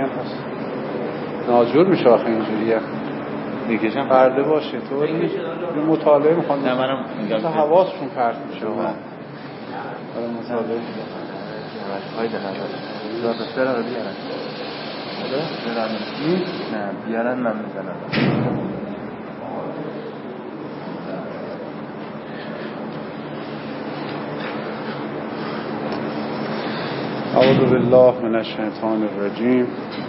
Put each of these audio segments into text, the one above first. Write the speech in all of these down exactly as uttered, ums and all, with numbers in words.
میگم پس ناجور میشه آخه اینجوریه میکشم پرده باشه تو این مطالعه میخوان نه منم تا حواسشون پرت میشه ها برای مطالعه های دهنه دار بسته را بیارن نه بیارن من میزنم اعوذ بالله من الشیطان الرجیم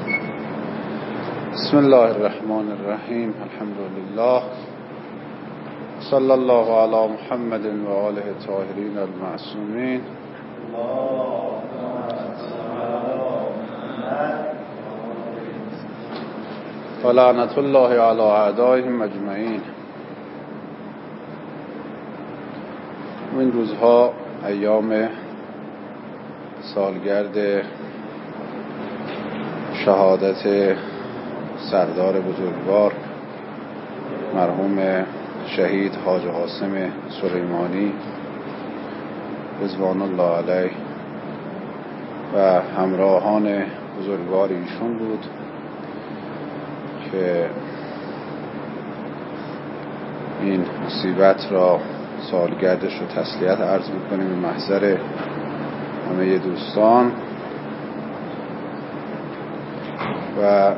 بسم الله الرحمن الرحیم الحمد لله صلی الله علی محمد و آله الطاهرین المعصومین و لعنت الله علی اعدائهم اجمعین. این روزها ایام سالگرد شهادت سردار بزرگوار مرحوم شهید حاج قاسم سلیمانی رضوان الله علیه و همراهان بزرگوار ایشون بود که این مصیبت را سالگردش رو تسلیت عرض می‌کنیم به محضر همه دوستان و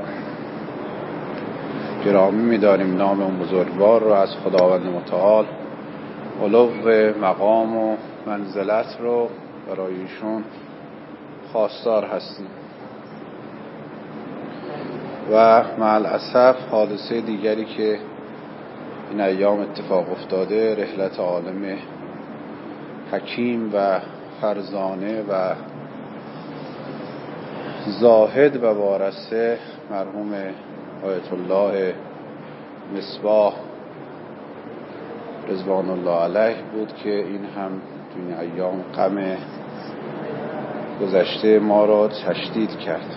گرامی می‌داریم نام اون بزرگوار رو از خداوند متعال، علو مقام و منزلت رو برای ایشون خواستار هستیم. و مع الاسف حادثه دیگری که این ایام اتفاق افتاده، رحلت عالم حکیم و فرزانه و زاهد و وارثه مرحوم آیت الله مصباح رضوان الله علیه بود که این هم تو این ایام غم گذشته ما را تشدید کرد.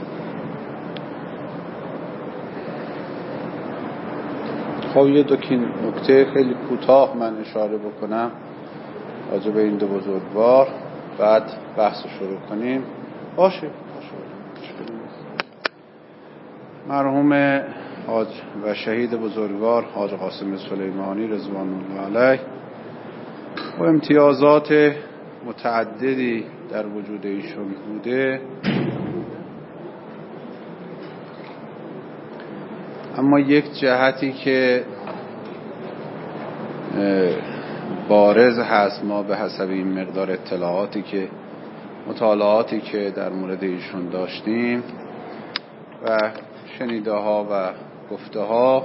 خب یه دو نکته خیلی کوتاه من اشاره بکنم راجع به این دو بزرگوار، بعد بحث شروع کنیم. باشه باشه مرحوم حاج و شهید بزرگوار حاج قاسم سلیمانی رضوان الله علیه و امتیازات متعددی در وجود ایشون بوده، اما یک جهتی که بارز هست، ما به حسب این مقدار اطلاعاتی که مطالعاتی که در مورد ایشون داشتیم و شنیده ها و گفته ها،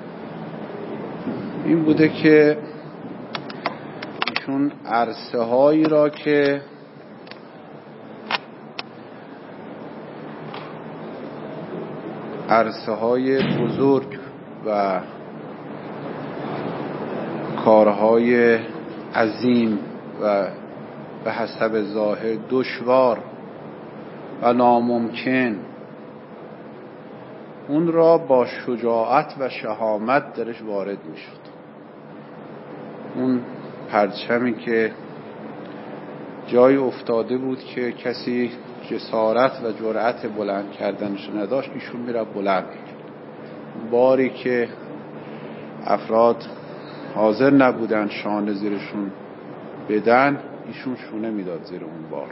این بوده که ایشون عرصه هایی را که عرصه های بزرگ و کارهای عظیم و به حسب ظاهر دشوار و ناممکن، اون را با شجاعت و شهامت درش وارد می شد. اون پرچمی که جای افتاده بود که کسی جسارت و جرأت بلند کردنش نداشت، ایشون میره بلند کرد. باری که افراد حاضر نبودن شانه زیرشون بدن، ایشون شونه میداد زیر اون بار.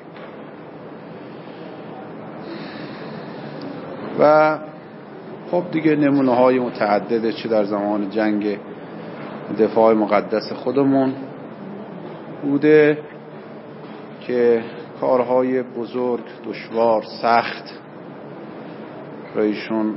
و خب دیگه نمونه های متعدده، چه در زمان جنگ دفاع مقدس خودمون بوده که کارهای بزرگ، دشوار، سخت را ایشون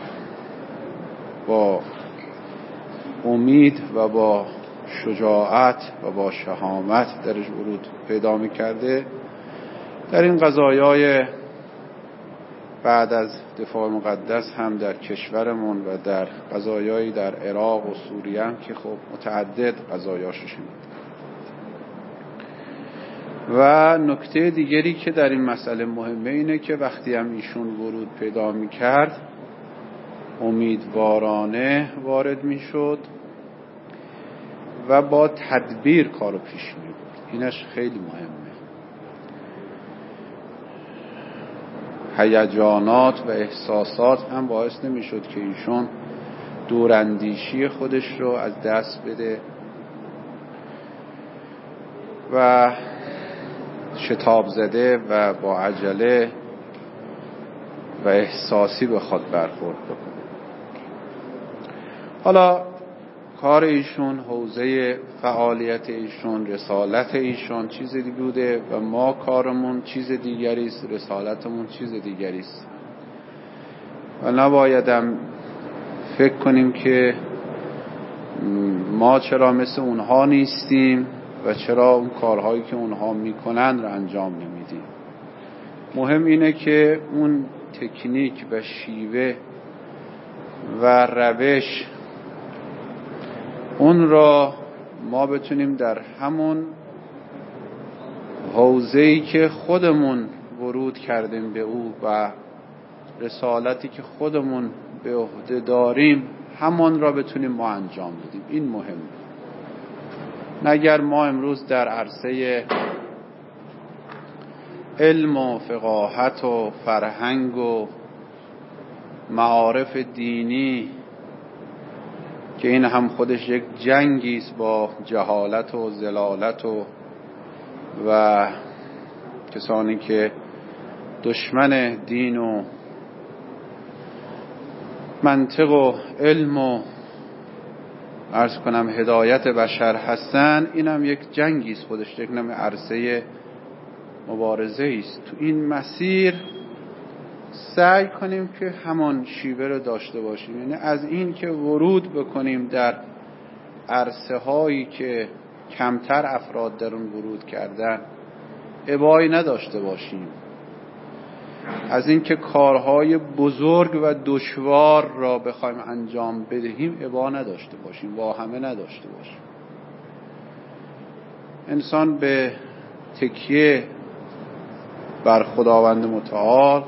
با امید و با شجاعت و با شهامت درش ورود پیدا می‌کرده. در این قضایای بعد از دفاع مقدس هم در کشورمون و در قضایایی در عراق و سوریه هم که خب متعدد قضایاشو شنید. و نکته دیگری که در این مسئله مهمه اینه که وقتی هم ایشون ورود پیدا می‌کرد، امیدوارانه وارد می‌شد و با تدبیر کارو پیش می‌برد. اینش خیلی مهمه. هیجانات و احساسات هم باعث نمیشد که ایشون دوراندیشی خودش رو از دست بده و شتاب زده و با عجله و احساسی به خود برخورد بکنه. حالا کار ایشون، حوزه فعالیت ایشون، رسالت ایشون چیز دیگه بوده و ما کارمون چیز دیگری است، رسالتمون چیز دیگری است و نبایدم فکر کنیم که ما چرا مثل اونها نیستیم و چرا اون کارهایی که اونها میکنن رو انجام نمیدیم. مهم اینه که اون تکنیک و شیوه و روش اون را ما بتونیم در همون حوزه‌ای که خودمون ورود کردیم به او و رسالتی که خودمون به عهده داریم همان را بتونیم ما انجام بدیم. این مهمه. اگر ما امروز در عرصه علم و فقاهت و فرهنگ و معارف دینی که این هم خودش یک جنگی است با جهالت و ضلالت و و کسانی که دشمن دین و منطق و علم و عرض کنم هدایت بشر هستن، این هم یک جنگی است خودش، یک نوع عرصه مبارزه است. تو این مسیر سعی کنیم که همان شیوه رو داشته باشیم، یعنی از این که ورود بکنیم در عرصه هایی که کمتر افراد در اون ورود کردن ابایی نداشته باشیم، از این که کارهای بزرگ و دشوار را بخوایم انجام بدهیم ابا نداشته باشیم، با همه نداشته باشیم. انسان به تکیه بر خداوند متعال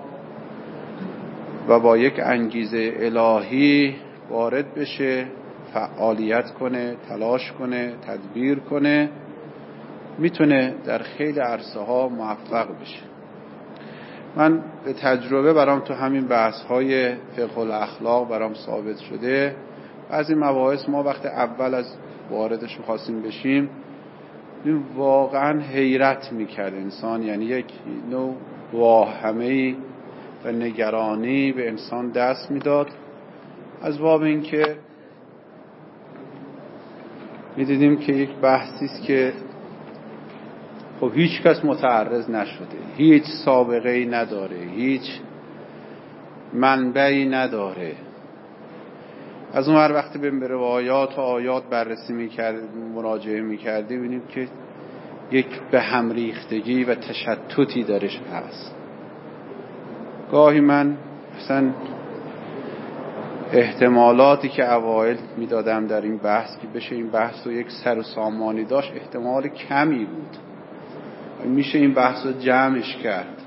و با یک انگیزه الهی وارد بشه، فعالیت کنه، تلاش کنه، تدبیر کنه، میتونه در خیلی عرصه ها موفق بشه. من به تجربه برام تو همین بحث های فقه الاخلاق برام ثابت شده. بعضی مباحث ما وقت اول از واردش می‌خواستیم بشیم واقعا حیرت میکرد انسان، یعنی یک نوع واهمه‌ای و نگرانی به انسان دست میداد از باب این که میدیدیم که یک بحثی است که خب هیچ کس متعرض نشده، هیچ سابقه‌ای نداره، هیچ منبعی نداره. از اون هر وقتی به روایات و آیات بررسی می‌کردیم، مراجعه می‌کردیم، ببینیم که یک به هم ریختگی و تشتتی درش هست. گاهی من مثلا احتمالاتی که اوایل میدادم در این بحث که بشه این بحث رو یک سر و سامانی داشت احتمال کمی بود، میشه این بحث رو جمعش کرد.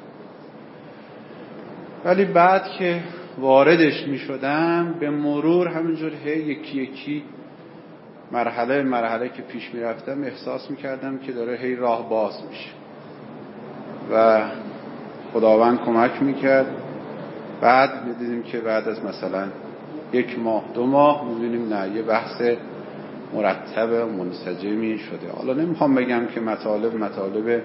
ولی بعد که واردش میشدم به مرور همینجور هی یکی یکی مرحله مرحله که پیش میرفتم احساس میکردم که داره هی راه باز میشه و خداوند کمک میکرد. بعد میدیدیم که بعد از مثلا یک ماه دو ماه میبینیم نه یه بحث مرتب و منسجمی شده. حالا نمیخوام بگم که مطالب مطالب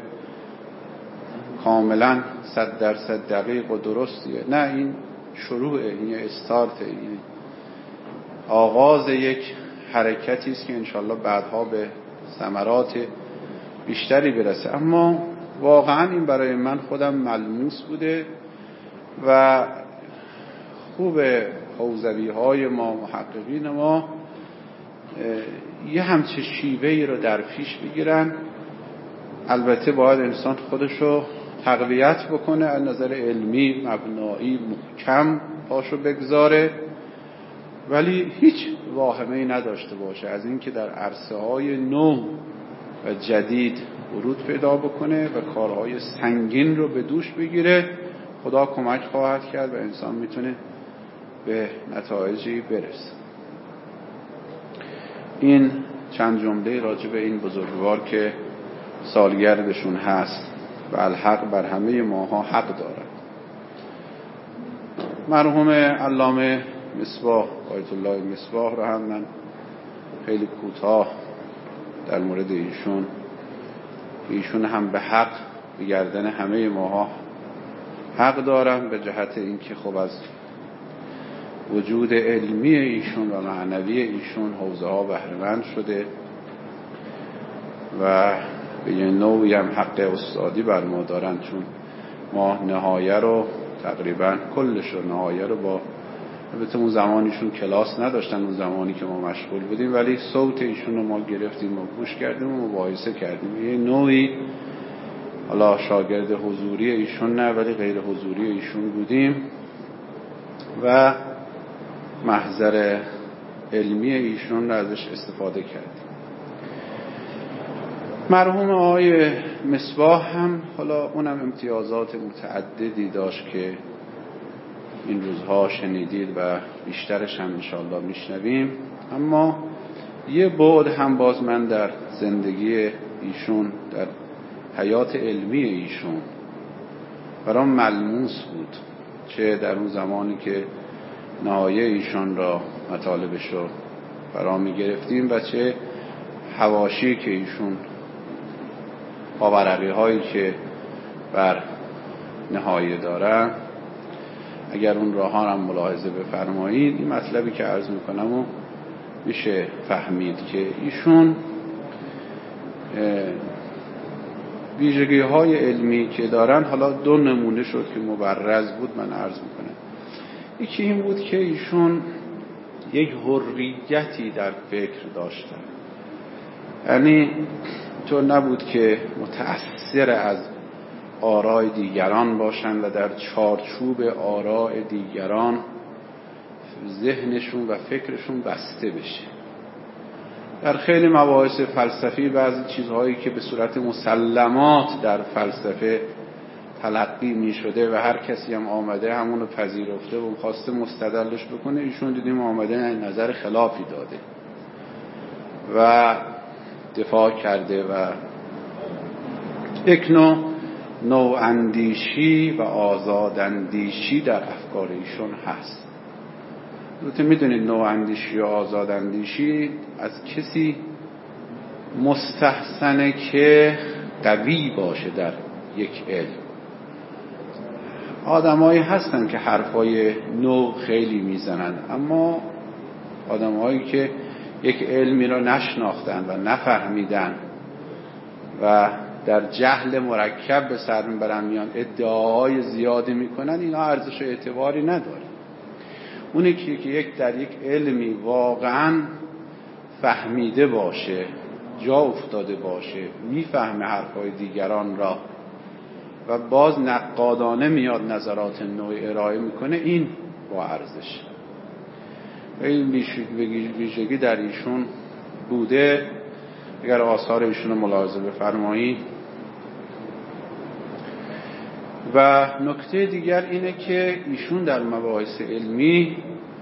کاملا صد درصد دقیق و درستیه، نه، این شروع، این استارت، این آغاز یک حرکتی است که انشالله بعدها به ثمرات بیشتری برسه. اما واقعا این برای من خودم ملموس بوده و خوب حوزوی های ما، محققین ما یه همچه شیوهی رو در پیش بگیرن. البته باید انسان خودشو تقویت بکنه، از نظر علمی مبنایی محکم پاشو بگذاره، ولی هیچ واهمه‌ای نداشته باشه از این که در عرصه های نو و جدید ورود پیدا بکنه و کارهای سنگین رو به دوش بگیره. خدا کمک خواهد کرد و انسان میتونه به نتایجی برسه. این چند جمله راجع به این بزرگوار که سالگردشون هست و الحق بر همه ماها حق دارد. مرحوم علامه مصباح آیت الله مصباح رو هم من خیلی کوتاه در مورد ایشون، ایشون هم به حق به گردن همه ماها حق دارن، به جهت اینکه خب از وجود علمی ایشون و معنوی ایشون حوزه ها بهره مند شده و به یه نوعی هم حق استادی بر ما دارن، چون ما نهایه رو تقریبا کلش رو نهایه رو با البته اون زمانیشون کلاس نداشتن، اون زمانی که ما مشغول بودیم، ولی صوت ایشون رو ما گرفتیم و گوش کردیم و مباحثه کردیم. یه نوعی حالا شاگرد حضوری ایشون نه ولی غیر حضوری ایشون بودیم و محضر علمی ایشون رو ازش استفاده کردیم. مرحوم آقای مصباح هم حالا اونم امتیازات متعددی داشت که این روزها شنیدید و بیشترش هم انشاءالله میشنویم، اما یه بعد هم باز من در زندگی ایشون، در حیات علمی ایشون برام ملموس بود، چه در اون زمانی که نهایه ایشان را مطالبش رو فرا می گرفتیم و چه حواشی که ایشون پاورقی هایی که بر نهایه دارن، اگر اون راه ها هم ملاحظه بفرمایید این مطلبی که عرض میکنم و میشه فهمید که ایشون ویژگی های علمی که دارن، حالا دو نمونه شد که مبرز بود من عرض میکنم. یکی این بود که ایشون یک حریتی در فکر داشتن، یعنی تو نبود که متأثر از آراء دیگران باشن و در چارچوب آراء دیگران ذهنشون و فکرشون بسته بشه. در خیلی مباحث فلسفی بعضی چیزهایی که به صورت مسلمات در فلسفه تلقی می شده و هر کسی هم آمده همونو پذیرفته و خواسته مستدلش بکنه، ایشون دیدیم آمده نظر خلافی داده و دفاع کرده و یک نوع نواندیشی و آزاداندیشی در افکار ایشون هست. البته میدونید نواندیشی و آزاداندیشی از کسی مستحسنه که قوی باشه در یک علم. آدمایی هستن که حرفای نو خیلی میزنن، اما آدمایی که یک علمی را نشناختن و نفهمیدن و در جهل مرکب به سر میبرن، میان ادعاهای زیادی میکنن، اینا ارزش و اعتباری نداره. اونی که یک در یک علمی واقعا فهمیده باشه، جا افتاده باشه، میفهمه حرفای دیگران را و باز نقادانه میاد نظرات نوع ارائه میکنه، این با ارزش. این ویژگی در ایشون بوده. اگر آثار ایشون رو ملاحظه بفرمایید. و نکته دیگر اینه که ایشون در مباحث علمی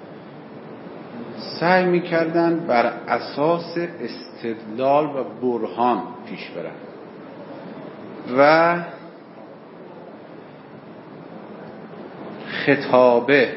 سعی میکردن بر اساس استدلال و برهان پیش برن و خطابه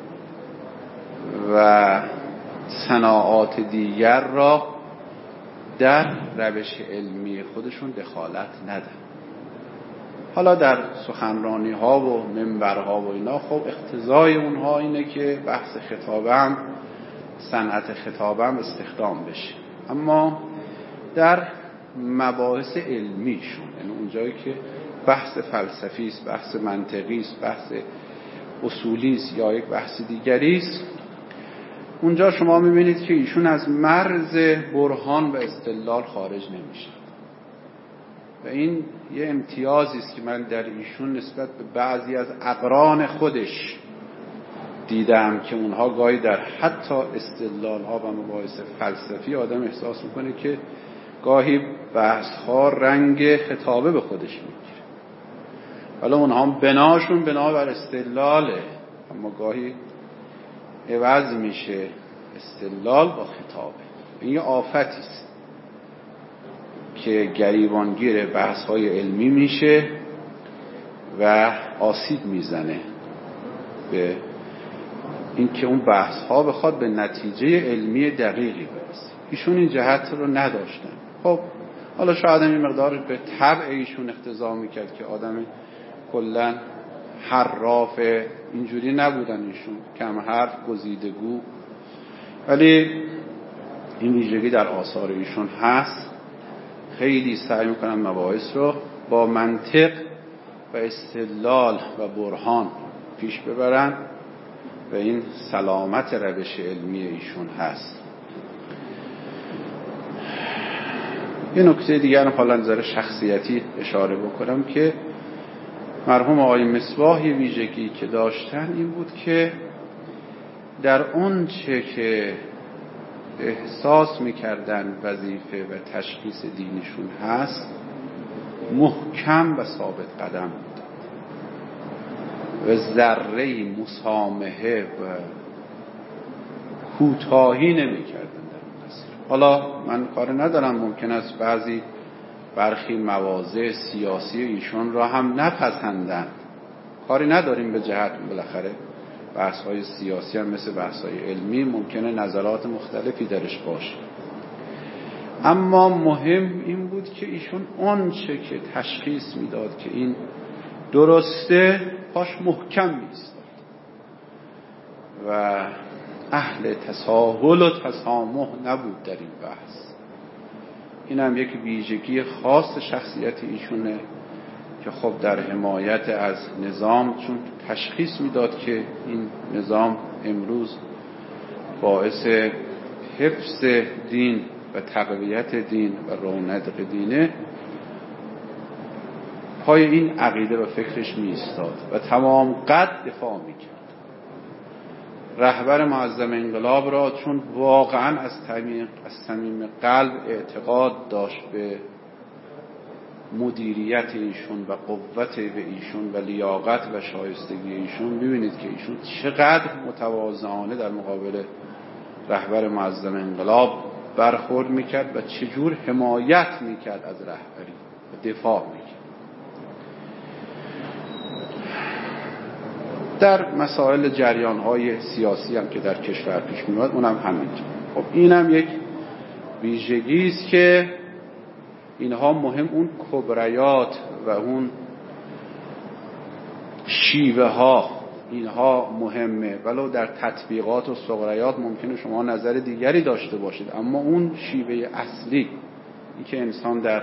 و صناعات دیگر را در روش علمی خودشون دخالت ندن. حالا در سخنرانی ها و منبرها و اینا خب اقتضای اونها اینه که بحث خطابه هم، صنعت خطابه هم استخدام بشه، اما در مباحث علمیشون، یعنی اونجایی که بحث فلسفی است، بحث منطقی است، بحث اصولی است یا یک بحث دیگری است، اونجا شما میبینید که ایشون از مرز برهان و استدلال خارج نمیشه. و این یه امتیازی است که من در ایشون نسبت به بعضی از اقران خودش دیدم که اونها گاهی در حتی استدلال ها و مباحث فلسفی آدم احساس میکنه که گاهی بحث ها رنگ خطابه به خودش میگیره، حالا اونها بناشون بنا بر استدلاله، اما گاهی عوض میشه استدلال با خطابه. این یه آفتی است که گریبانگیر بحث های علمی میشه و آسیب میزنه به این که اون بحث ها بخواد به نتیجه علمی دقیقی برسه. ایشون این جهت رو نداشتن. خب حالا شاید این مقدار به طبع ایشون اقتضا میکرد که آدم کلا حراف اینجوری نبودن، ایشون کم حرف، گزیدگو، ولی این ویژگی در آثار ایشون هست. خیلی سعی میکنن مباحث رو با منطق و استدلال و برهان پیش ببرن و این سلامت روش علمی ایشون هست. یه نکته دیگر حالا نظر شخصیتی اشاره بکنم که مرحوم آقای مصباح یه ویژگی که داشتن این بود که در اون چه که احساس میکردن وظیفه و تشخیص دینشون هست محکم و ثابت قدم بود و ذره مسامحه و کوتاهی نمیکردن در اون مسیر. حالا من کار ندارم، ممکن است بعضی برخی مواضع سیاسی ایشون را هم نپسندن، کاری نداریم به جهت، بالاخره بحث‌های سیاسی هم مثل بحث‌های علمی ممکنه نظرات مختلفی درش باشه، اما مهم این بود که ایشون اون چه که تشخیص میداد که این درسته پاش محکم می‌ایستاد و اهل تساهل و تسامح نبود در این بحث. این هم یک ویژگی خاص شخصیت ایشونه که خب در حمایت از نظام، چون تشخیص میداد که این نظام امروز باعث حفظ دین و تقویت دین و رونق دینه، پای این عقیده و فکرش می ایستاد و تمام قد دفاع میکرد. رهبر معظم انقلاب را چون واقعا از صمیم قلب اعتقاد داشت به مدیریت ایشون و قوت به ایشون و لیاقت و شایستگی ایشون، ببینید که ایشون چقدر متواضعانه در مقابل رهبر معظم انقلاب برخورد میکرد و چجور حمایت میکرد از رهبری و دفاع میکرد. در مسائل جریان‌های سیاسی هم که در کشور پیش میاد اونم همینطور. خب اینم یک ویژگی است که اینها مهم، اون کبریات و اون شیوه ها اینها مهمه، ولو در تطبیقات و صغریات ممکنه شما نظر دیگری داشته باشید، اما اون شیوه اصلی این که انسان در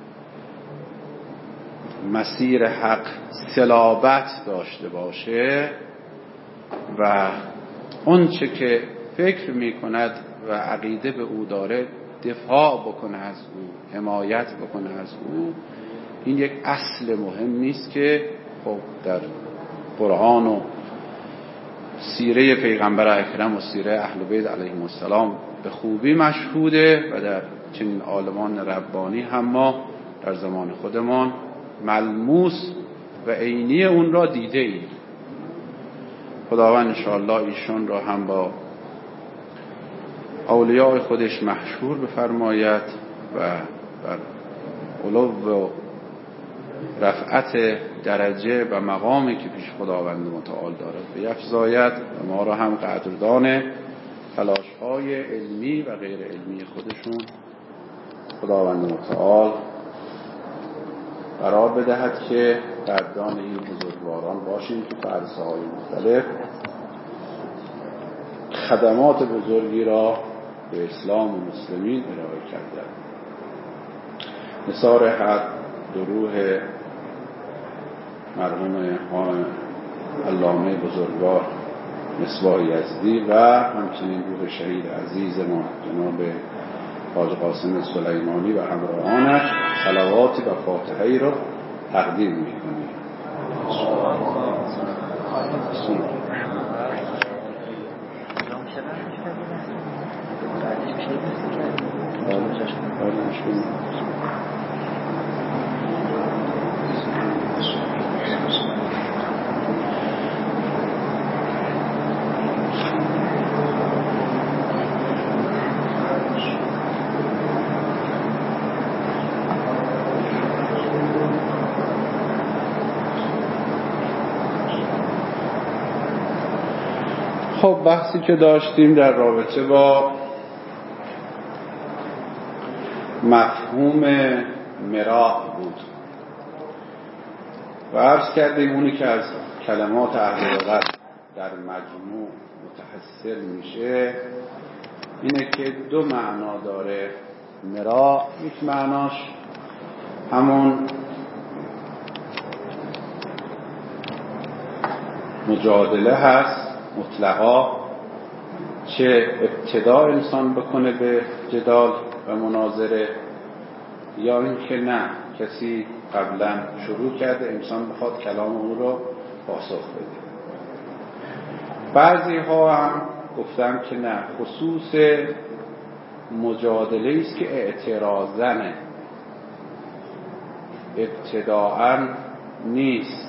مسیر حق صلابت داشته باشه و اون چه که فکر می کند و عقیده به او داره دفاع بکنه از او، حمایت بکنه از او، این یک اصل مهم نیست که خب در قرآن و سیره پیغمبر اکرم و سیره اهل بیت علیهم السلام به خوبی مشهوده و در چنین عالمان ربانی هم ما در زمان خودمان ملموس و عینی اون را دیده ایم. خداوند انشاءالله ایشون را هم با اولیاء خودش محشور بفرماید و بر علو و رفعت درجه و مقامی که پیش خداوند متعال دارد بیفزاید و ما را هم قدردان تلاش‌های علمی و غیر علمی خودشون خداوند متعال قرار بدهد که قدردان این بزرگواران باشیم که تو عرصه‌های مختلف خدمات بزرگی را به اسلام و مسلمین ارائه کردند. نثار حق دروح مرحوم علامه بزرگوار مصباح یزدی و همچنین روح شهید عزیز ما جناب حاج قاسم سلیمانی و همراهانش صلواتی و فاتحه‌ای را تقدیم می‌کنیم. خب بحثی که داشتیم در رابطه با مفهوم مراه بود و عرض کردیم اونی که از کلمات اهل لغت در مجموع متحصل میشه اینه که دو معنا داره مراه. یک معناش همون مجادله هست مطلقا، چه ابتدا انسان بکنه به جدال و مناظره یا اینکه نه کسی قبلا شروع کرده انسان بخواد کلام او رو پاسخ بده. بعضی ها هم گفتن که نه، خصوص مجادله است که اعتراضنه، ابتداءً نیست.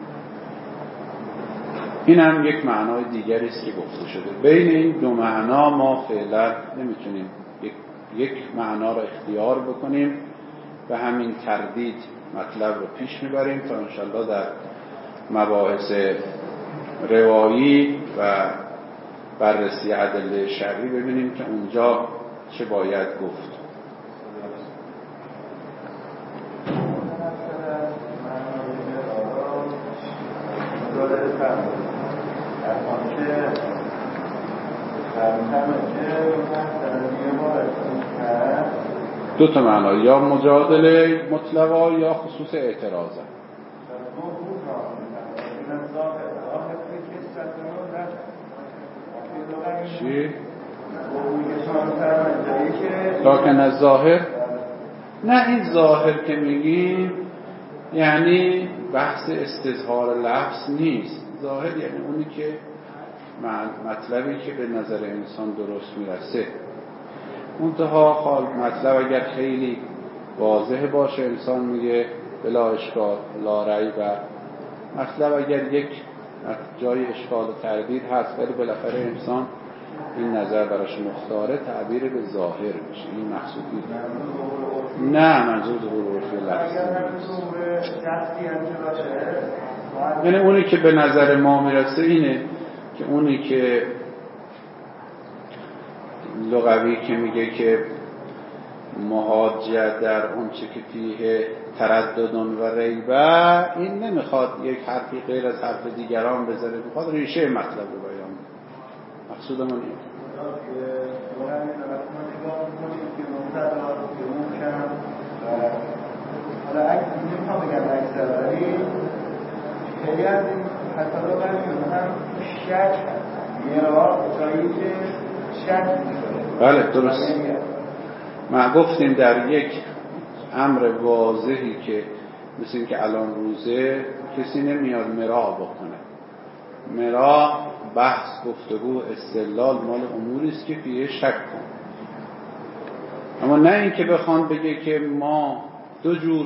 این هم یک معنای دیگری است که گفته شده. بین این دو معنا ما فعلا نمیتونیم یک, یک معنا را اختیار بکنیم و همین تردید مطلب رو پیش میبریم تا انشالله در مباحث روایی و بررسی ادله شرعی ببینیم که اونجا چه باید گفت. دو تا معنا، یا مجادله مطلقا یا خصوص اعتراضه. چی؟ لکن از ظاهر؟ نه، این ظاهر که میگیم یعنی بحث استظهار لفظ نیست. ظاهر یعنی اونی که مطلبی که به نظر انسان درست میرسه. منتها حال مطلب اگر خیلی واضح باشه انسان میگه بلا اشکال لا ریب، مطلب اگر یک جای اشکال و تردید هست ولی بالاخره انسان این نظر براش مختاره تعبیر به ظاهر میشه. این مقصودی نه، منظور ظهور عرفی لفظی یعنی اونی که به نظر ما میرسه اینه که اونی که لغوی که میگه که محاجه در اون چه که فیه ترددون و ریبه، این نمیخواد یک حرفی غیر از حرف دیگران بذاره، میخواد ریشه مطلب رو بیان. مقصودمون این حالا اگه نمیخوام بگم اکثر ولی خیلی از این حتی لغوی هم شک میرا جایی که شک میشه. بله درست. ما گفتیم در یک امر واضحی که مثل این که الان روزه کسی نمیاد مرا بکنه. مرا بحث گفتگو استدلال مال اموری است که فیه شک کن، اما نه این که بخوان بگه که ما دو جور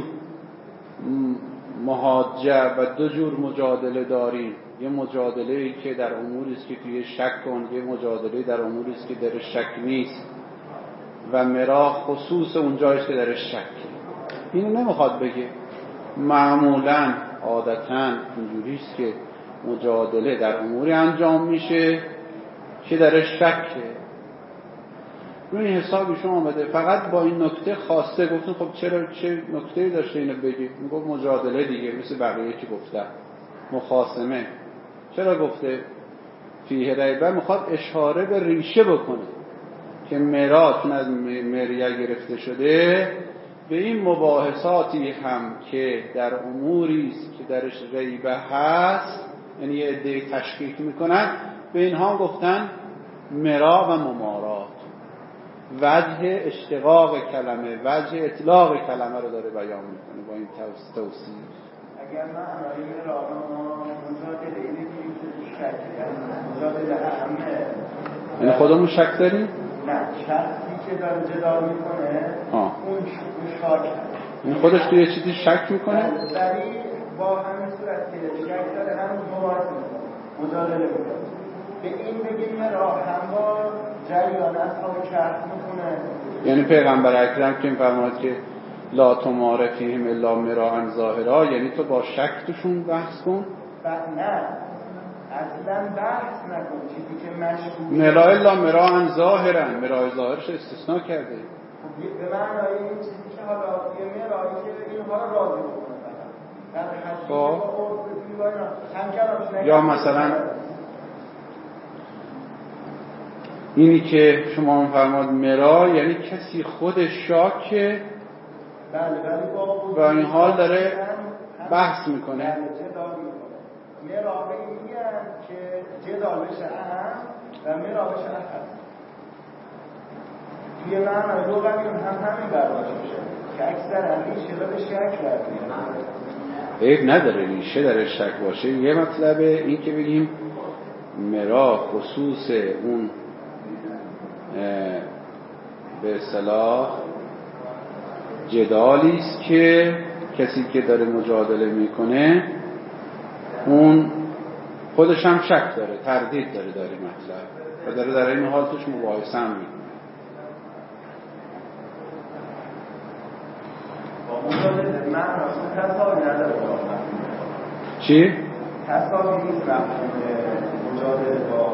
محاجه و دو جور مجادله داریم. یه مجادله‌ای که در اموری است که فیه شک کن، یه مجادله در اموری است که در شک نیست و مرا خصوص اونجایش که در شک. اینو نمیخواد بگه. معمولاً عادتاً اینجوری است که مجادله در اموری انجام میشه که در شکه. روی این حسابی شما آمده فقط با این نکته خاصه گفتن خب چرا چه نکته‌ای داشته اینو بگی؟ میگه مجادله دیگه مثل بقیه که گفتن. مخاصمه چرا گفته فیه ریبه؟ میخواد اشاره به ریشه بکنه که مراد چون از مریه گرفته شده به این مباحثاتی هم که در اموری است که درش ریبه هست، یعنی یه عده تشکیک میکنن، به اینها گفتن مرا و ممارات. وجه اشتقاق کلمه، وجه اطلاق کلمه رو داره بیان میکنه با این توصیف. اگر من علایه مرا و مجادله اینه که شک مجادله اهمه، یعنی خودمون شک داریم؟ نه، شخصی که داره جدال میکنه آه. اون شاک این خودش توی یه چیزی شک میکنه؟ ولی با همین صورت که شک داره هم مباحثه میکنه، مجادله میکنه. به این بگیم مرا هم با جریان اصحاب کهف میکنه. یعنی پیغمبر اکرم که فرمود که لا تمار فیهم الا مراء ظاهرا، یعنی تو با شک توشون بحث کن؟ نه، اصلا بحث نکن چیزی که مشهور مرا الا مرا هم ظاهرن، مرای ظاهرش استثناء کرده. به معنای این چیزی که حالا یه مرایی که اینها رو راضی بکنه در حدی که یا مثلا اینی که شما می‌فرماد مرا یعنی کسی خود شاکه، بله ولی با و این حال داره بحث میکنه. بله جدال میکنه. مرا به این میگن که جدال بشه اهم و مرا بشه اهم. توی معنای لغوی هم همین برداشت میشه که اکثر ریشه به شک برمیاد. عیب نداره ریشه در شک باشه. یه مطلبه این که بگیم مرا خصوص اون به اصطلاح جدالی است که کسی که داره مجادله میکنه اون خودش هم شک داره، تردید داره در این مطلب و داره در این حال توش مباحثه هم میکنه. مجادله معنی تصاوی نداره. چی؟ تصاوی نیست مفهوم مجادله با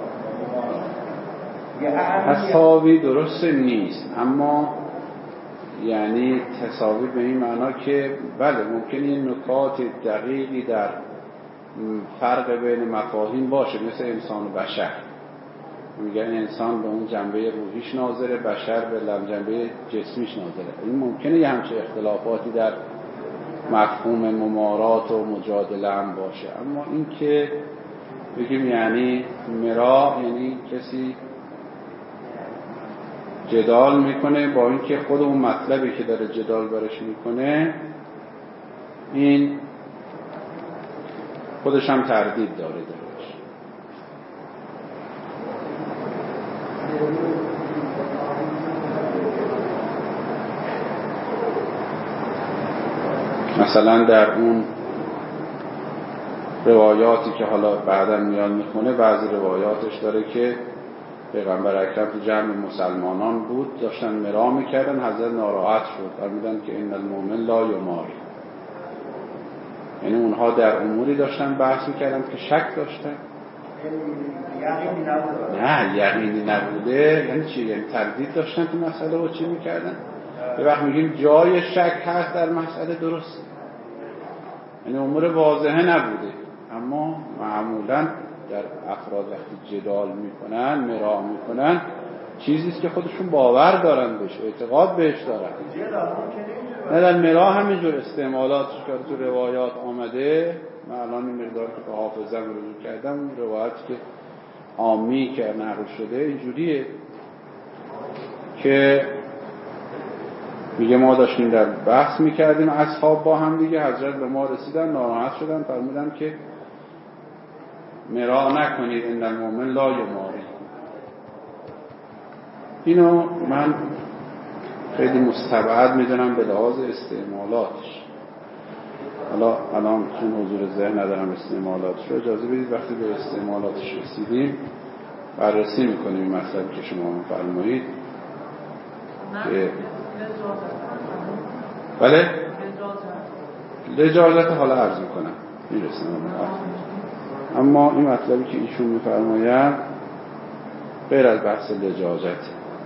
تصاوی درست نیست، اما یعنی تصاوی به این معنا که بله ممکنه این نکات دقیقی در فرق بین مفاهیم باشه، مثل انسان و بشر. میگن انسان به اون جنبه روحیش ناظره، بشر به جنبه جسمیش ناظره. این ممکنه یه همچه اختلافاتی در مفهوم ممارات و مجادله هم باشه، اما این که بگیم یعنی مرا یعنی کسی جدال میکنه با اینکه خود اون مطلبی که داره جدال برش میکنه این خودش هم تردید داره درش. مثلا در اون روایاتی که حالا بعدا میاد میخونه، بعضی روایاتش داره که پیغمبر اکرم تو جمع مسلمانان بود، داشتن مرا میکردن، حضرت ناراحت شد، فرمودن که ان المؤمن لا یماری. یعنی اونها در اموری داشتن بحث میکردن که شک داشتن. یقینی نبوده. نه یقینی نبوده یعنی چی؟ یعنی تردید داشتن تو مسئله و چی میکردن؟ یه وقت میگیم جای شک هست در مسئله درست، یعنی امور واضحه نبوده، اما معمولاً در افراد وقتی جدال میکنن، مرا میکنن، چیزیست که خودشون باور دارن بهش، اعتقاد بهش دارن. نه در مرا همینجور استعمالاتش که تو روایات آمده. من الان این مقدار که به حافظم رجوع کردم، روایتی که عامی که نقل شده اینجوریه که میگه ما داشتیم در بحث میکردیم اصحاب با هم دیگه، حضرت به ما رسیدن، ناراحت شدن، فرمودن که مرا نکنید ان المؤمن لا یماری. اینو من خیلی مستبعد میدونم به لحاظ استعمالاتش. حالا الان چون حضور ذهن ندارم استعمالاتش رو، اجازه بدید وقتی به استعمالاتش رسیدیم بررسی میکنیم این مطلبی که شما میفرمایید که بله لجاجت حالا عرض میکنم میرسیم. اما این مطلبی که ایشون میفرمایند غیر از بحث لجاجت.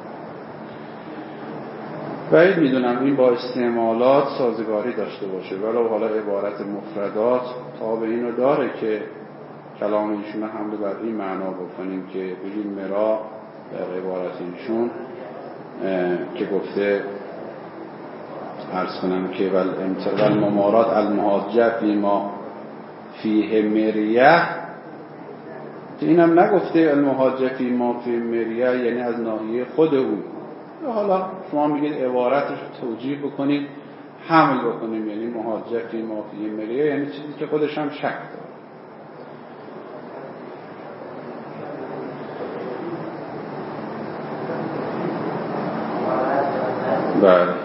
بعید میدونم این با استعمالات سازگاری داشته باشه، ولی حالا عبارت مفردات تابع اینو داره که کلام ایشون حمله بر این معنا بکنیم که بگیم مرا در عبارت ایشون که گفته عرض کنم که ول امتقال ممارات المحاجه فی ما فیه مریه، اینم نگفته المحاجه فی ما فیه مریه یعنی از ناحیه خود اون. حالا شما میگید عبارتش رو توجیه بکنید، حمل بکنیم، یعنی محاجه فی ما فیه مریه یعنی چیزی که خودش هم شک داره. بله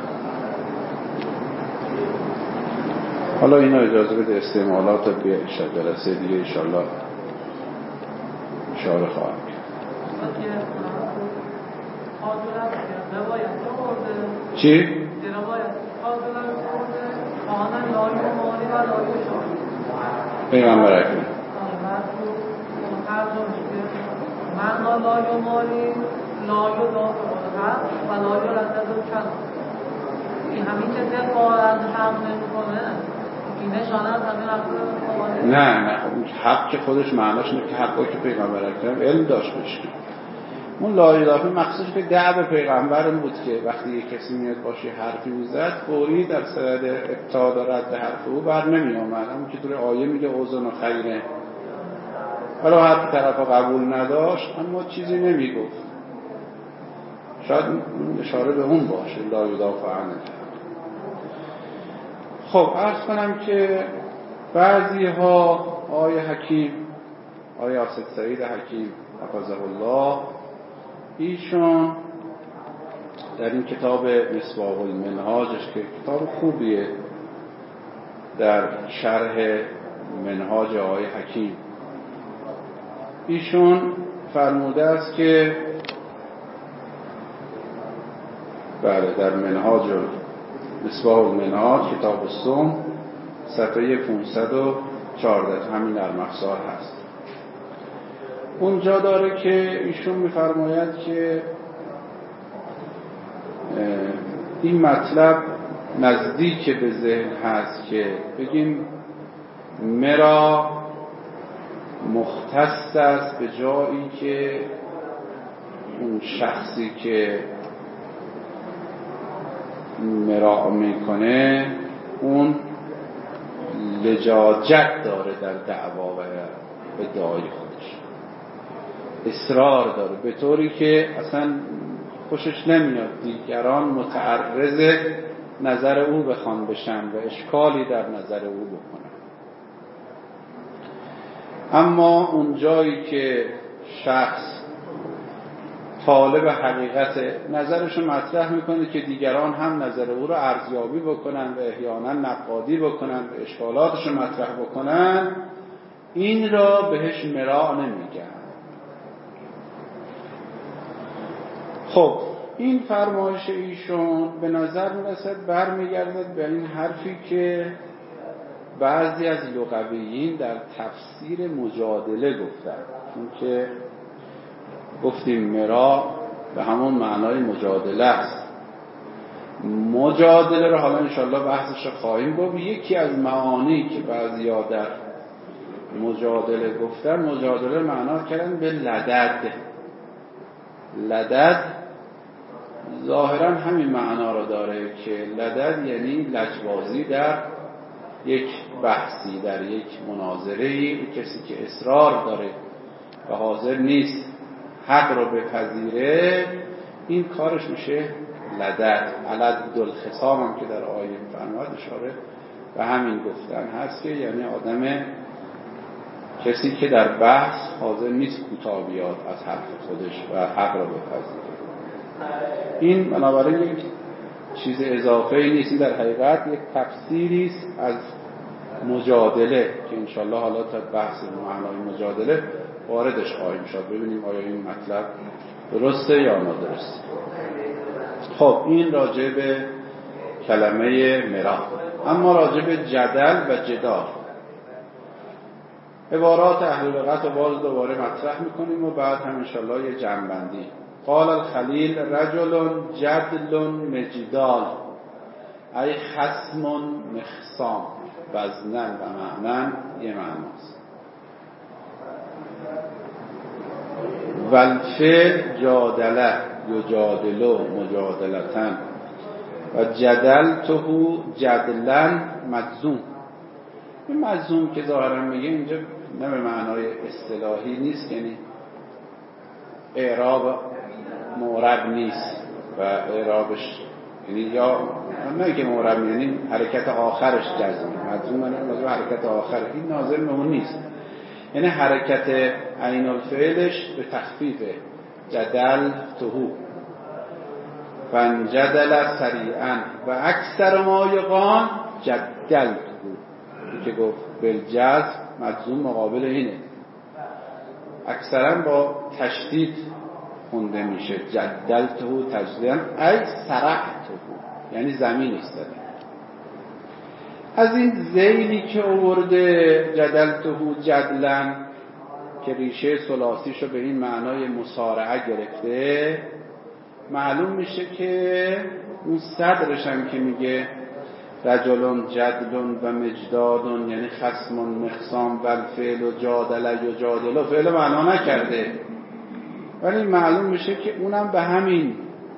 حالا اینا اجازه بده استعمالات رو به جلسه دیگه انشاءالله اشاره خواهم کرد. چی؟ پیغمبر اکرم لا یمالی لا یدافع الحق و لا یردد الکلام. این همین که دفاع از حق نمی‌کنه این نشانه از همین حق قوانین. نه نه حق که خودش معناش اینه که حقی که پیغمبر اکرم علم داشت بشه. اون لا یدافع مخصوص به دعو پیغمبر بود که وقتی یک کسی میاد باشه حرفی میزد فوری در صدد ابطال و رد حرف او بر نمی آمد. همون که توی آیه میگه اوزن و خیره، حالا حرف طرف قبول نداشت اما چیزی نمیگفت. شاید اشاره به اون باشه لا یدافع عنه. خب عرض کنم که بعضی ها آیه حکیم آیه آسد سعید حکیم حفظه الله ایشون در این کتاب مصباح المنهاجش که کتاب خوبیه در شرح منهاج آیه حکیم ایشون فرموده است که بله در منهاج مصباح المنهاج کتاب الصوم صفحه پانصد و چهارده همین نرم افزار هست. اونجا داره که ایشون می‌فرماید که این مطلب نزدیک به ذهن هست که بگیم مرا مختص است به جایی که اون شخصی که مرا میکنه اون لجاجت داره در دعوا و ادعای خودش، اصرار داره به طوری که اصلا خوشش نمیاد دیگران متعرض نظر او بخوان بشن و اشکالی در نظر او بکنن. اما اون جایی که شخص طالب حقیقت نظرشو مطرح میکنه که دیگران هم نظر او رو ارزیابی بکنن و احیانا نقادی بکنن و اشکالاتشو مطرح بکنن، این را بهش مراء نمیگن. خب این فرمایش ایشون به نظر میرسد برمیگردد به این حرفی که بعضی از لغویین در تفسیر مجادله گفتن، چون که گفتیم مراء به همون معنای مجادله است. مجادله رو حالا انشاءالله بحثش رو خواهیم گفت. یکی از معانی که بعضیا در مجادله گفتن، مجادله معنا کردن به لدد. لدد ظاهرا همین معنا رو داره که لدد یعنی لجبازی در یک بحثی، در یک مناظره‌ای، کسی که اصرار داره و حاضر نیست حق رو بپذیره، این کارش میشه لدد. علد الخصام هم که در آیه فرمود اشاره به همین گفتن هست که یعنی آدم کسی که در بحث حاضر نیست کوتاه بیاد از حرف خودش و حق رو بپذیره. این بنابراین یک چیز اضافه‌ای نیست، در حقیقت یک تفسیری است از مجادله که انشالله حالا تا بحث معنای مجادله واردش خواهیم شد، ببینیم آیا این مطلب درسته یا نادرسته. خب این راجع به کلمه مراء. اما راجع به جدل و جدال عبارات اهل لغت رو باز دوباره مطرح میکنیم و بعد هم انشالله یه جمع‌بندی. قال الخلیل رجل جدل مجدال ای خصم مخصام، وزنن و معنن یه معناست. والفعل جادله یجادلو مجادلتن و جدلته جدلن مجزوم. این مجزوم که ظاهرا میگه اینجا نه به معنای اصطلاحی نیست، یعنی اعراب معرب نیست و اعرابش یعنی یا نه که معرب یعنی حرکت آخرش جزمه، مجزوم یعنی موضوع حرکت آخر، این ناظر به اون نیست، یعنی حرکت عین الفعلش به تخفیف جدل تهو فانجدل سریعا و اکثر ما یقان جدل تهو که گفت بالجزم مجزوم مقابل اینه، اکثرا با تشدید خونده میشه جدل تهو تجدیداً ای سرع تهو، یعنی زمین ایستاده. از این ذیلی که آورده جدل تهو جدلن که ریشه ثلاثیش رو به این معنای مسارعه گرفته، معلوم میشه که اون صدرش هم که میگه رجلون جدلون و مجدادون، یعنی خصمون مخصام و الفعل و جادله و جادله، فعل معنا نکرده، ولی معلوم میشه که اونم به همین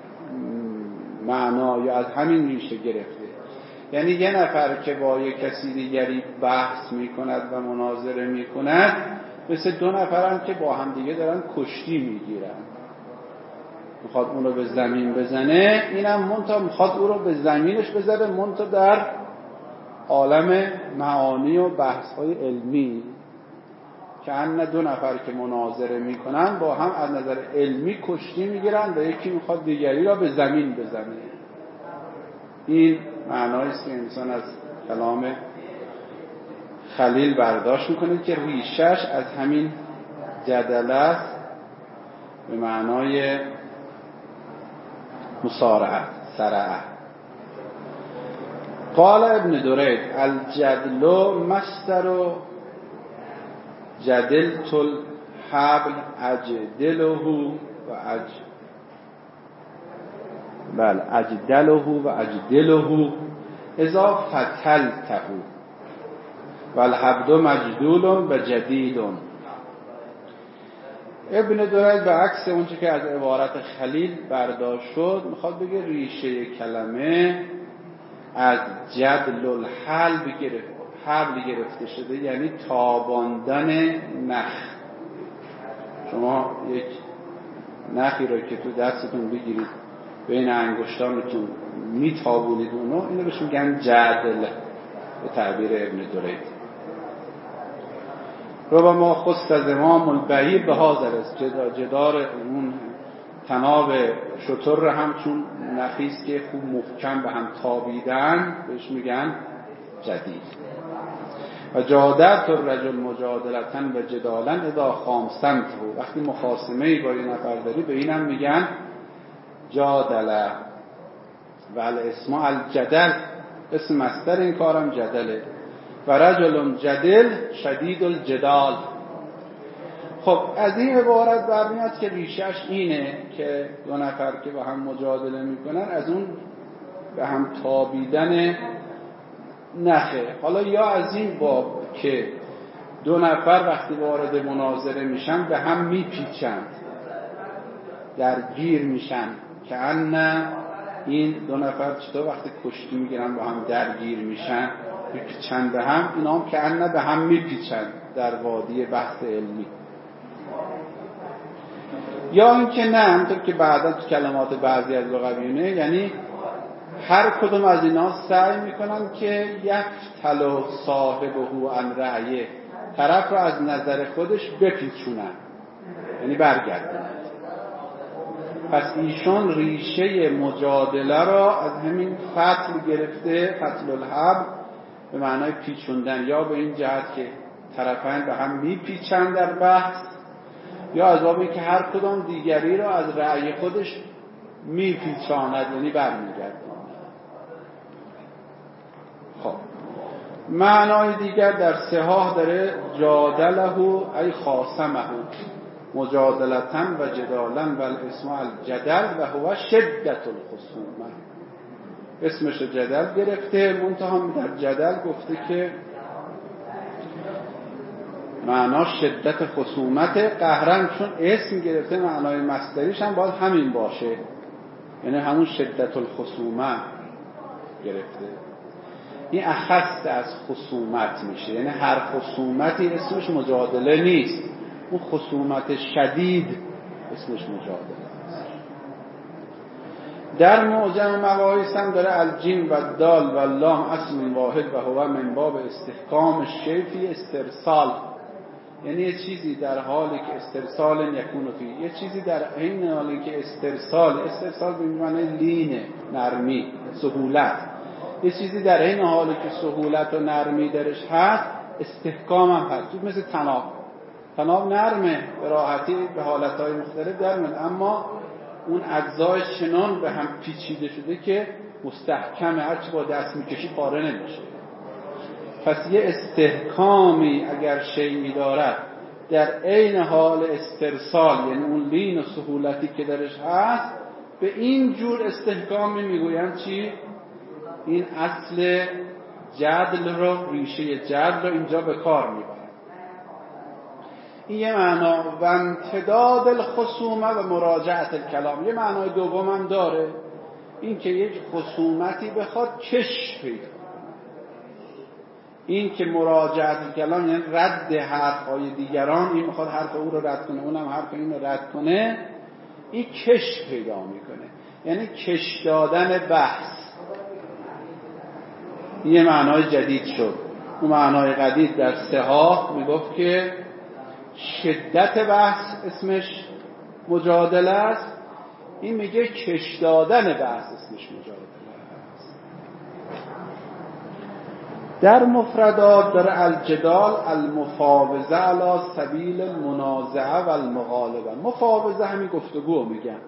معنا یا از همین ریشه گرفته. یعنی یه نفر که با یک کسی دیگری بحث میکند و مناظره میکند مثل دو نفرن که با هم دیگه دارن کشتی میگیرن، میخواد اون رو به زمین بزنه، اینم منتها میخواد اون رو به زمینش بزنه، منتها در عالم معانی و بحث‌های علمی، که ان دو نفر که مناظره میکنن با هم از نظر علمی کشتی میگیرن و یکی میخواد دیگری را به زمین بزنه. این معنایی است که انسان از کلام خلیل برداشت میکنه که ریشش از همین جدل است، به معنای مسارعه، سرعه. قال ابن درید الجدل مصدر جدلت الحبل اجدله و اج بله اجدله و اجدله اذا فتلته و الحبل مجدول و جدید. ابن درید به عکس اونچه که از عبارت خلیل برداشت شد میخواد بگه ریشه کلمه از جدل الحلب گرفت حبل گرفته شده، یعنی تاباندن نخ. شما یک نخی رو که تو دستتون بگیرید بین انگشتانتون میتابونید اونو، اینو بهش میگن جدل به تعبیر ابن درید. رو ما خست از امام البعیر به حاضر است، جدار اون تناب شتر هم چون نخیست که خوب محکم به هم تابیدن بهش میگن جدید. و جادت الرجل مجادلتن و جدالن اذا خامسنت، وقتی مخاصمه‌ای با یه نفر داری به اینم میگن جادله. و الاسم الجدل، اسم مصدر این کارم جدله. و رجل جدل شدید الجدال. خب از این عبارت برمیاد که ریشش اینه که دو نفر که با هم مجادله میکنن از اون به هم تابیدن نخه. حالا یا از این باب که دو نفر وقتی وارد مناظره میشن به هم میپیچند، درگیر میشن، که ان این دو نفر چطور وقتی کشتی میگیرن با هم درگیر میشن میپیچند به هم، اینا هم که ان به هم میپیچند در وادی بحث علمی. یا اینکه نه، همونطور که بعدا تو کلمات بعضی از لغویونه، یعنی هر کدوم از اینا سعی میکنن که یفتلو صاحبه عن رأیه، طرف رو از نظر خودش بپیچونن، یعنی برگردونن. پس ایشون ریشه مجادله را از همین فتل گرفته، فتل الحبل به معنای پیچوندن، یا به این جهت که طرفین به هم میپیچن در بحث، یا از بابی که هر کدوم دیگری را از رأی خودش میپیچاند، یعنی برمیگرد. خب معنای دیگر در صحاح داره جادله ای خاصمه، مجادلتن و جدالن و الاسم الجدل و هو شدت الخصومه. اسمش جدل گرفته، منتها در جدل گفته که معنا شدت خصومت قهرن، چون اسم گرفته معنای مصدریش هم باید همین باشه، یعنی همون شدت الخصومه گرفته. این اخص از خصومت میشه، یعنی هر خصومتی اسمش مجادله نیست، اون خصومت شدید اسمش مجادله است. در معجم مباحث هم داره الجیم و دال و لام اسم واحد و هو من باب استحکام شیفی استرسال، یعنی یه چیزی در حالی که استرسال یکون فی، یه چیزی در عین حالی که استرسال، استرسال به معنی لینه، نرمی، سهولت، یه چیزی در عین حالی که سهولت و نرمی درش هست استحکام هم هست. مثل تناب، تناب نرمه به راحتی به حالتهای مختلف درمه، اما اون اجزای چنان به هم پیچیده شده که مستحکمه، هرچی با دست میکشی پاره نمیشه. پس یه استحکامی اگر شیئی دارد در عین حال استرسال، یعنی اون لین و سهولتی که درش هست، به این جور استحکامی میگویند چی؟ این اصل جدل رو، ریشه جدل رو اینجا به کار میبرن. این یه معنا. و امتداد الخصومه و مراجعت الکلام، یه معنای دوم هم داره، این که یک خصومتی بخواد کش پیدا، این که مراجعت کلام یعنی رد حرفهای دیگران، این میخواد حرف او رو رد کنه، اونم حرف این رو رد کنه، این کش پیدا میکنه، یعنی کش دادن بحث. یه معنای جدید شد. اون معنای قدید در صحاح میگفت که شدت بحث اسمش مجادله است، این میگه کش دادن بحث اسمش مجادله است. در مفردات داره الجدال المفاوضه علی سبیل المنازعه و المغالبه. مفاوضه همین گفتگو میگن،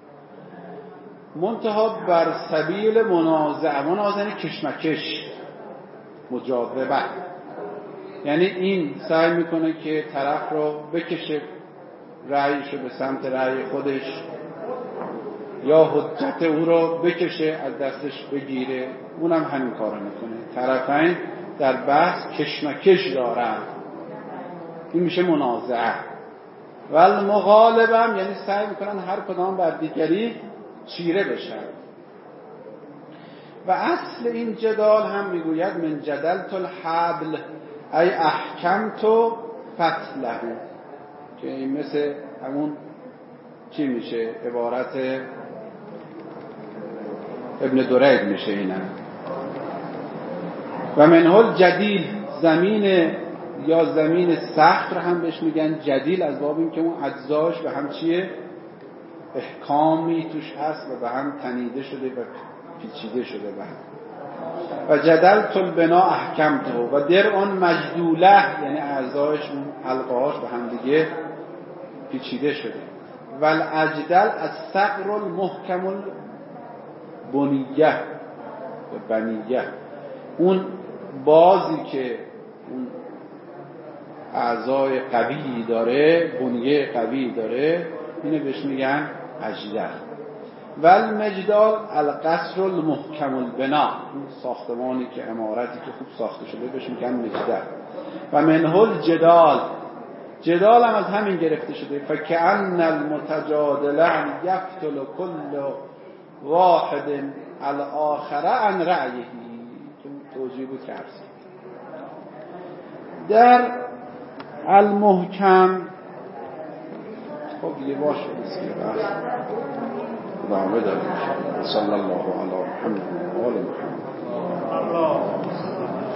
منتها بر سبیل منازعه. منازعه یعنی کشمکش، مجاوبه، یعنی این سعی میکنه که طرف رو بکشه رأیشو به سمت رأی خودش، یا حجت او رو بکشه از دستش بگیره، اونم همین کارو میکنه. طرفین در بحث کشمکش دارن، این میشه منازعه. و المغالبه هم یعنی سعی میکنن هر کدام بر دیگری چیره بشن. و اصل این جدال هم میگوید من جدلت الحبل ای احکمت فتله، که این مثل همون چی میشه، عبارت ابن درید میشه اینه. و منهل جدیل، زمین یا زمین سخت رو هم بهش میگن جدیل، از باب این که اون اجزاش به هم چیه، احکامی توش هست و به هم تنیده شده و پیچیده شده به هم. و جدلت البنا احکمته، و در آن مجدوله یعنی اعضایش اون حلقه هاش به هم دیگه پیچیده شده. و الاجدل از صقر المحکم البنیه بنیه، اون بازی که اون اعضای قوی داره، بنیه قوی داره، اینو بهش میگن اجدل. و المجدال القصر المحکم البنا، اون ساختمانی که عمارتی که خوب ساخته شده بهش میگن مجدل. و منهل جدال، جدال هم از همین گرفته شده. فکأن المتجادلان یفتل کل واحد الاخر عن رأیه، که توجیه بود که عرض در المحکم. خب دیگه باشه بسیار بحث ادامه داریم. صلی الله علی محمد و آل محمد.